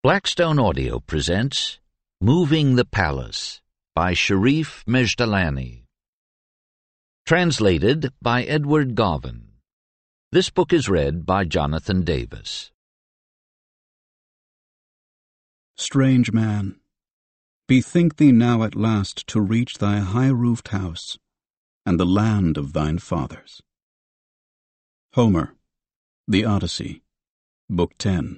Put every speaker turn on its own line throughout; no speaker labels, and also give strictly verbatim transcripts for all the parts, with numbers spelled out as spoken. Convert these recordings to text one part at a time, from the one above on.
Blackstone Audio presents Moving the Palace by Sharif Mejdalani. Translated by Edward Garvin. This book is read by Jonathan Davis.
Strange man, bethink thee now at last to reach thy high-roofed house and the land of thine fathers. Homer, The Odyssey, Book ten.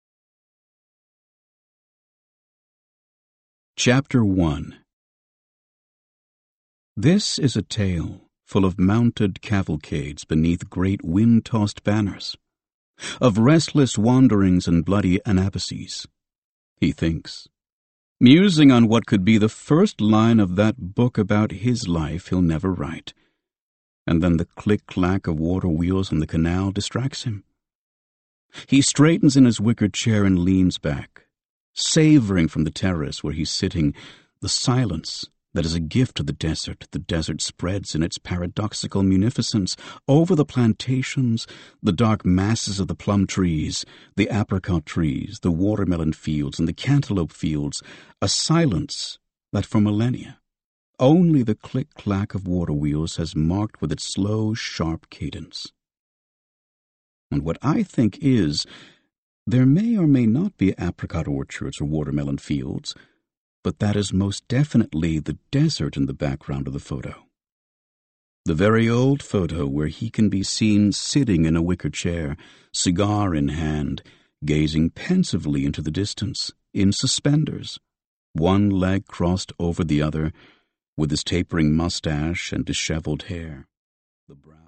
Chapter one. This is a tale full of mounted cavalcades beneath great wind-tossed banners, of restless wanderings and bloody Anabases. He thinks, musing on what could be the first line of that book about his life he'll never write, and then the click-clack of water wheels on the canal distracts him. He straightens in his wicker chair and leans back, savoring from the terrace where he's sitting the silence that is a gift to the desert. The desert spreads in its paradoxical munificence over the plantations, the dark masses of the plum trees, the apricot trees, the watermelon fields, and the cantaloupe fields, a silence that for millennia only the click-clack of water wheels has marked with its slow, sharp cadence. And what I think is, there may or may not be apricot orchards or watermelon fields, but that is most definitely the desert in the background of the photo. The very old photo where he can be seen sitting in a wicker chair, cigar in hand, gazing pensively into the distance, in suspenders, one leg crossed over the other, with his tapering mustache and disheveled hair. The brow